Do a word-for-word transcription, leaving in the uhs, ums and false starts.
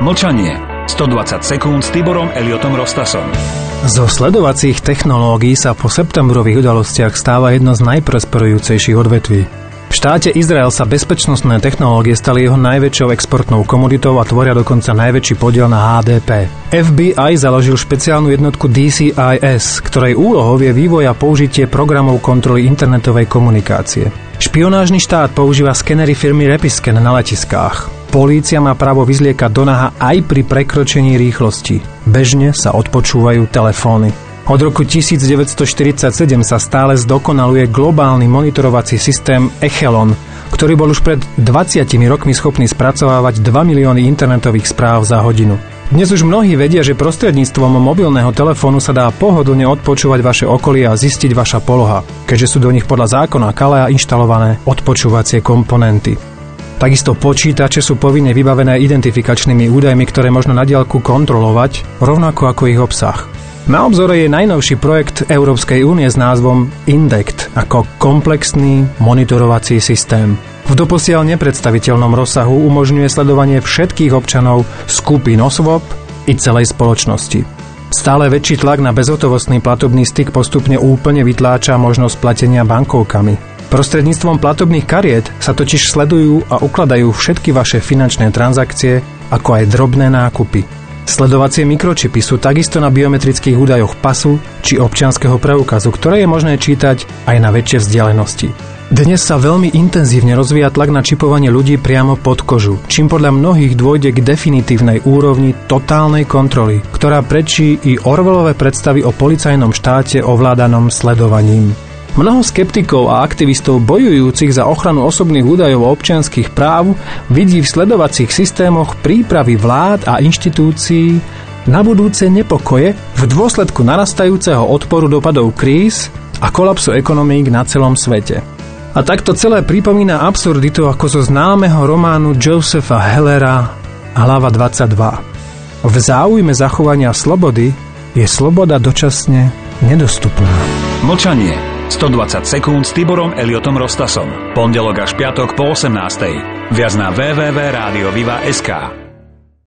Mlčanie. stodvadsať sekúnd s Tiborom Elliotom Rostasom. Zo sledovacích technológií sa po septembrových udalostiach stáva jedno z najprosperujúcejších odvetví. V štáte Izrael sa bezpečnostné technológie stali jeho najväčšou exportnou komoditou a tvoria dokonca najväčší podiel na há dé pé. ef bí aj založil špeciálnu jednotku dé cé í es, ktorej úlohou je vývoj a použitie programov kontroly internetovej komunikácie. Špionážny štát používa skenery firmy Rapiscan na letiskách. Polícia má právo vyzliekať do naha aj pri prekročení rýchlosti. Bežne sa odpočúvajú telefóny. Od roku devätnásťstoštyridsaťsedem sa stále zdokonaluje globálny monitorovací systém Echelon, ktorý bol už pred dvadsiatimi rokmi schopný spracovávať dva milióny internetových správ za hodinu. Dnes už mnohí vedia, že prostredníctvom mobilného telefónu sa dá pohodlne odpočúvať vaše okolie a zistiť vaša poloha, keďže sú do nich podľa zákona Kalea inštalované odpočúvacie komponenty. Takisto počítače sú povinne vybavené identifikačnými údajmi, ktoré možno na diaľku kontrolovať, rovnako ako ich obsah. Na obzore je najnovší projekt Európskej únie s názvom INDECT ako komplexný monitorovací systém. V doposiaľ nepredstaviteľnom rozsahu umožňuje sledovanie všetkých občanov, skupín osôb i celej spoločnosti. Stále väčší tlak na bezhotovostný platobný styk postupne úplne vytláča možnosť platenia bankovkami. Prostredníctvom platobných kariet sa totiž sledujú a ukladajú všetky vaše finančné transakcie, ako aj drobné nákupy. Sledovacie mikročipy sú takisto na biometrických údajoch pasu či občianskeho preukazu, ktoré je možné čítať aj na väčšie vzdialenosti. Dnes sa veľmi intenzívne rozvíja tlak na čipovanie ľudí priamo pod kožu, čím podľa mnohých dôjde k definitívnej úrovni totálnej kontroly, ktorá prečí i Orwellové predstavy o policajnom štáte ovládanom sledovaním. Mnoho skeptikov a aktivistov bojujúcich za ochranu osobných údajov a občianskych práv vidí v sledovacích systémoch prípravy vlád a inštitúcií na budúce nepokoje v dôsledku narastajúceho odporu dopadov kríz a kolapsu ekonomík na celom svete. A takto celé pripomína absurditu ako zo známeho románu Josepha Hellera Hlava dvadsaťdva. V záujme zachovania slobody je sloboda dočasne nedostupná. Mlčanie. stodvadsať sekúnd s Tiborom Elliotom Rostasom. Pondelok až piatok po osemnástej. Viac na w w w bodka rádio viva bodka es ká.